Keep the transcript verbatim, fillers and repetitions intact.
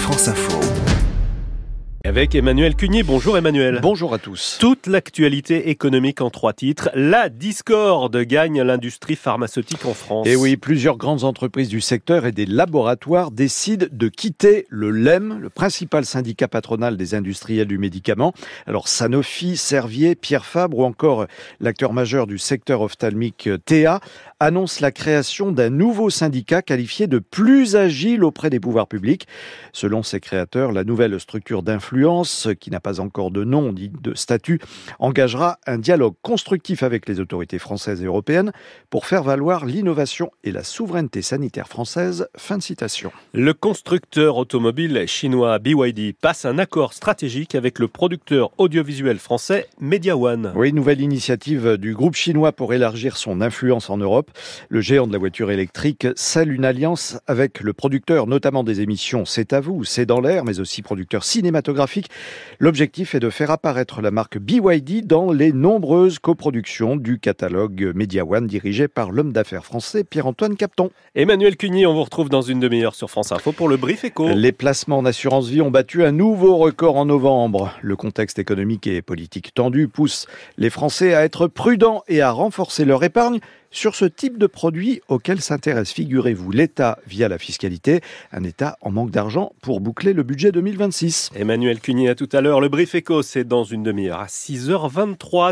France Info. Avec Emmanuel Cugnier. Bonjour Emmanuel. Bonjour à tous. Toute l'actualité économique en trois titres. La discorde gagne l'industrie pharmaceutique en France. Et oui, plusieurs grandes entreprises du secteur et des laboratoires décident de quitter le L E M, le principal syndicat patronal des industriels du médicament. Alors Sanofi, Servier, Pierre Fabre ou encore l'acteur majeur du secteur ophtalmique T A annoncent la création d'un nouveau syndicat qualifié de plus agile auprès des pouvoirs publics. Selon ses créateurs, la nouvelle structure d'influence qui n'a pas encore de nom ni de statut, engagera un dialogue constructif avec les autorités françaises et européennes pour faire valoir l'innovation et la souveraineté sanitaire française. Fin de citation. Le constructeur automobile chinois B Y D passe un accord stratégique avec le producteur audiovisuel français Media One. Oui, nouvelle initiative du groupe chinois pour élargir son influence en Europe. Le géant de la voiture électrique scelle une alliance avec le producteur, notamment des émissions C'est à vous, C'est dans l'air, mais aussi producteur cinématographique. L'objectif est de faire apparaître la marque B Y D dans les nombreuses coproductions du catalogue Media One dirigé par l'homme d'affaires français Pierre-Antoine Capton. Emmanuel Cugnier, on vous retrouve dans une demi-heure sur France Info pour le Brief Éco. Les placements en assurance vie ont battu un nouveau record en novembre. Le contexte économique et politique tendu pousse les Français à être prudents et à renforcer leur épargne sur ce type de produit auquel s'intéresse, figurez-vous, l'État via la fiscalité. Un État en manque d'argent pour boucler le budget deux mille vingt-six. Emmanuel Cugnier, à tout à l'heure. Le Brief Éco, c'est dans une demi-heure à six heures vingt-trois.